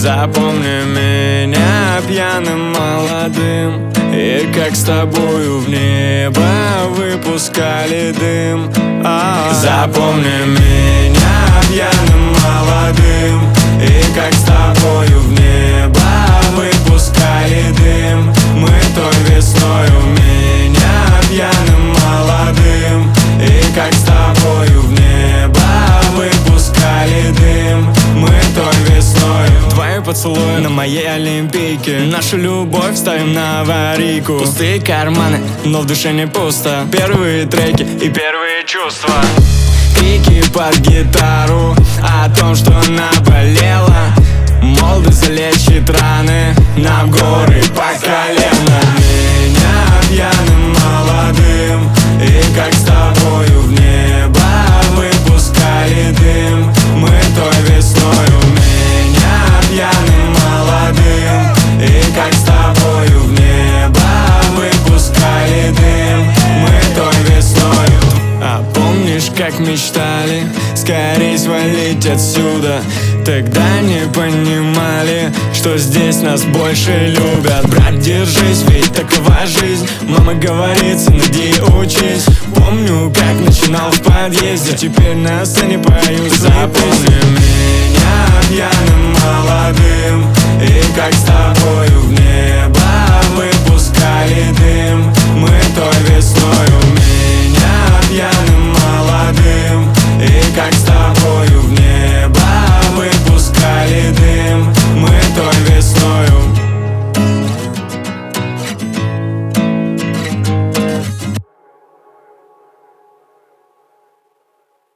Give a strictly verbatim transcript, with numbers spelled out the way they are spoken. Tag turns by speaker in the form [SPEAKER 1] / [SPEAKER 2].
[SPEAKER 1] Запомни меня пьяным молодым, и как с тобою в небо выпускали дым. А-а-а. Запомни меня пьяным молодым, и как с тобою в небо выпускали дым. Мы той весною меня пьяным молодым, и как с тобою в небо выпускали дым. Мы той весною. Твои поцелуи на моей олимпийке, нашу любовь ставим на аварийку. Пустые карманы, но в душе не пусто. Первые треки и первые чувства. Крики под гитару о том, что наболело. Молодость залечит раны, нам горы по колено. Меня пьяным молодым, и как с тобою в небо выпускали дым. Мы той весною. Меня пьяным молодым, и как с тобою в небо выпускали дым. Мы той весною. А помнишь, как мечтали скорей свалить отсюда? Тогда не понимали, что здесь нас больше любят. Брат, держись, ведь такова жизнь. Мама говорит, сын, иди учись. Помню, как начинал в подъезде, теперь на сцене пою. Запомни меня пьяным молодым, и как с тобою в небо выпускали дым. Мы той весною.